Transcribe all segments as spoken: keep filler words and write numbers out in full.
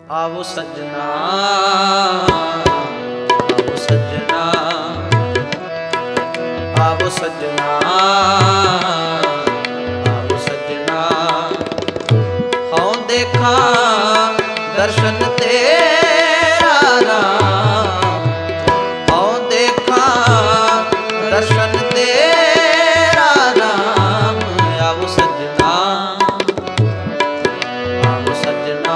आवो सजना, आवो सजना, आवो सजना, आवो सजना। हूँ देखा दर्शन तेरा राम, हूँ देखा दर्शन तेरा राम। आवो सजना, आवो सजना,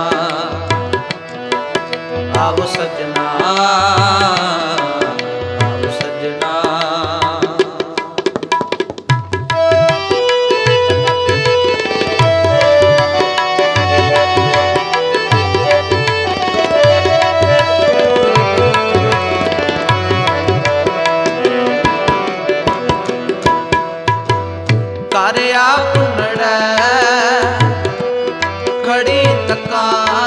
आवो सजना, आवो सजना। कर आपनड़ै खड़ी तका,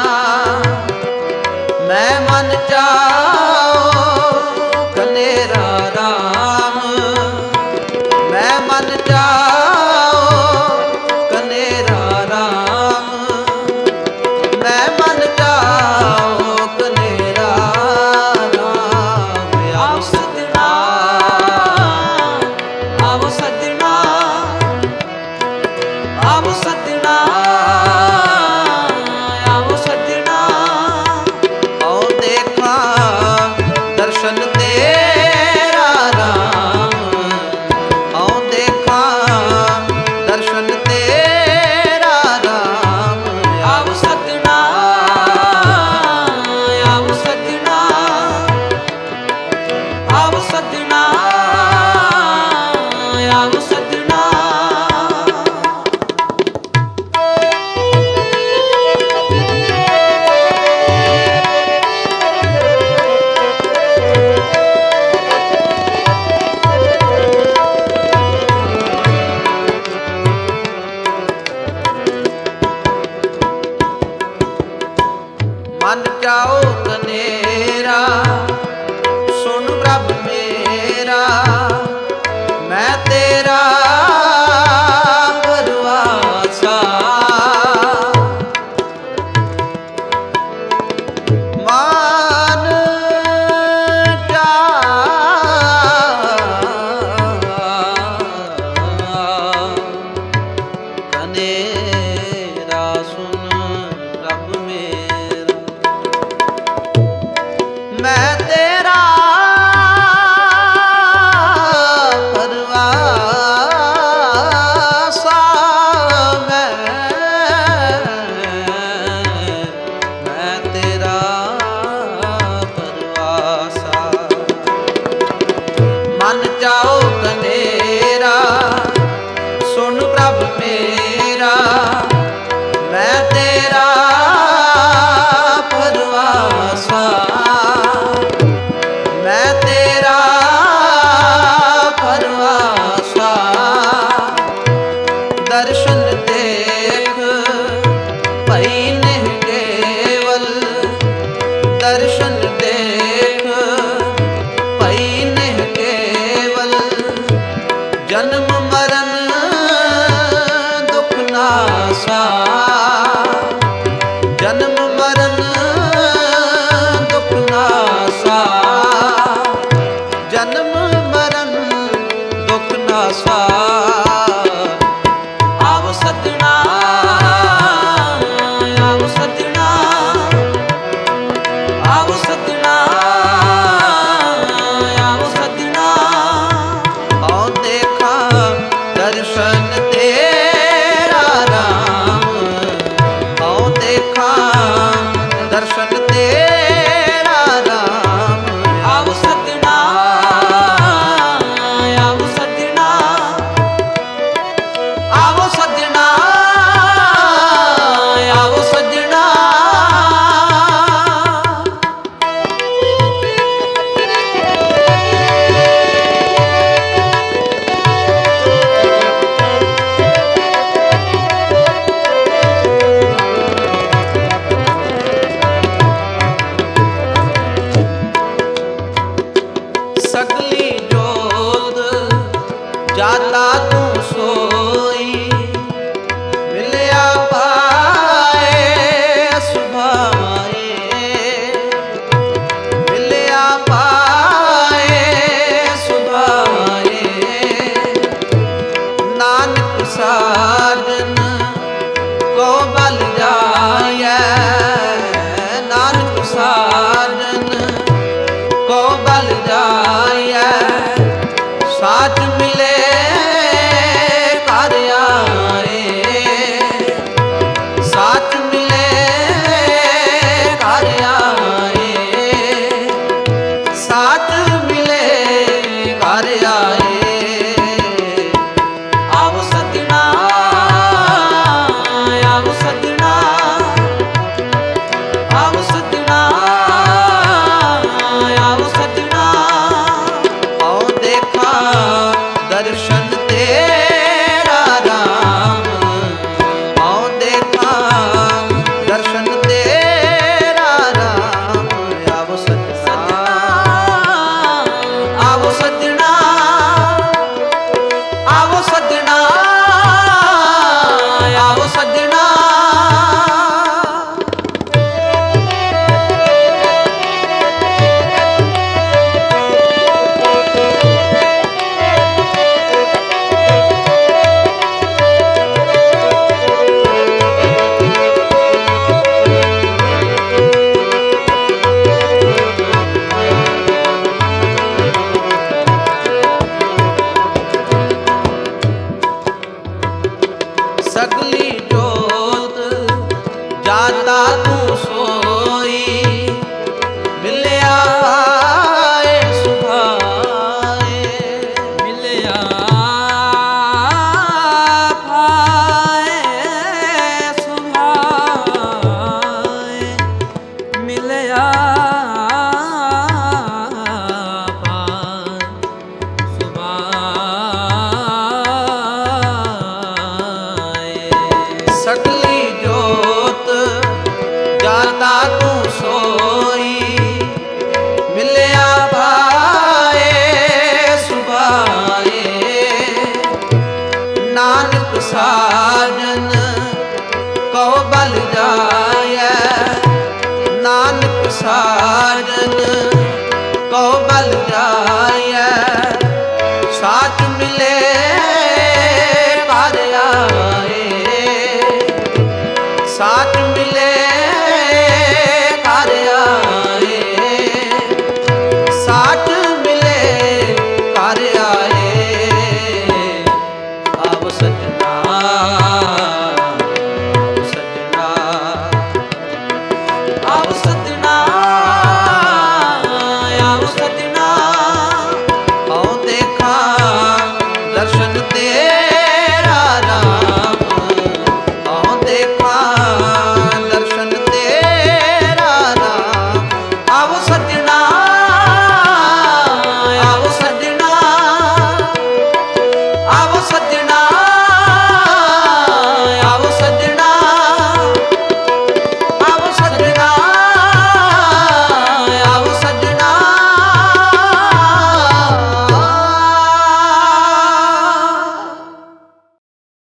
मैं मन जाओ कनेरा राम, मैं मन जाओ कनेरा राम, मैं मन जाओ कनेरा राम। आओ सजना, आओ सजना, आओ सजना, आओ सजना। आओ देखा दर्शन तेरा राम, आओ देखा दर्शन तेरा राम। आओ सजना, आओ सजना, आओ सजना, आओ सजना। मन जाओ कनेरा सुन प्रभ मेरा, मैं तेरा भरवासा। मान जा कनेरा सुन प्रभ मेरा, मैं तेरा परवासा। मैं मैं तेरा परवासा। मन जाओ कनेरा सुन प्रभ मेरा, मैं तेरा परवासा, मैं तेरा परवासा। दर्शन देख भई निह केवल, दर्शन देख भई निह केवल। जन्म मरण दुख नासा, जन्म मरण दुख नासा, जन्म मरण दुख नासा। आवो सजना, ਜਾਤਾ ਤੂੰ ਸੋਈ, ਮਿਲਿਆ ਭਾਏ ਸੁਭਾਏ, ਮਿਲਿਆ ਭਾਏ ਸੁਭਾਏ, ਮਿਲਿਆ ਭਾਏ ਸੁਭਾਏ। ਸਕਲੀ ਜੋਤ ਜਾਤਾ ਤੂੰ ਸੋਈ, ਮਿਲਿਆ ਭਾਏ ਸੁਭਾਏ, ਨਾਨਕ ਸਾਜਨ ਕਉ ਬਲ ਜਾਇਐ, ਨਾਨਕ ਸਾਜਨ ਕਉ ਬਲ ਜਾਇਐ, ਸਾਚ ਮਿਲੇ ਘਰ ਆਏ, ਸਾਚ ਮਿਲੇ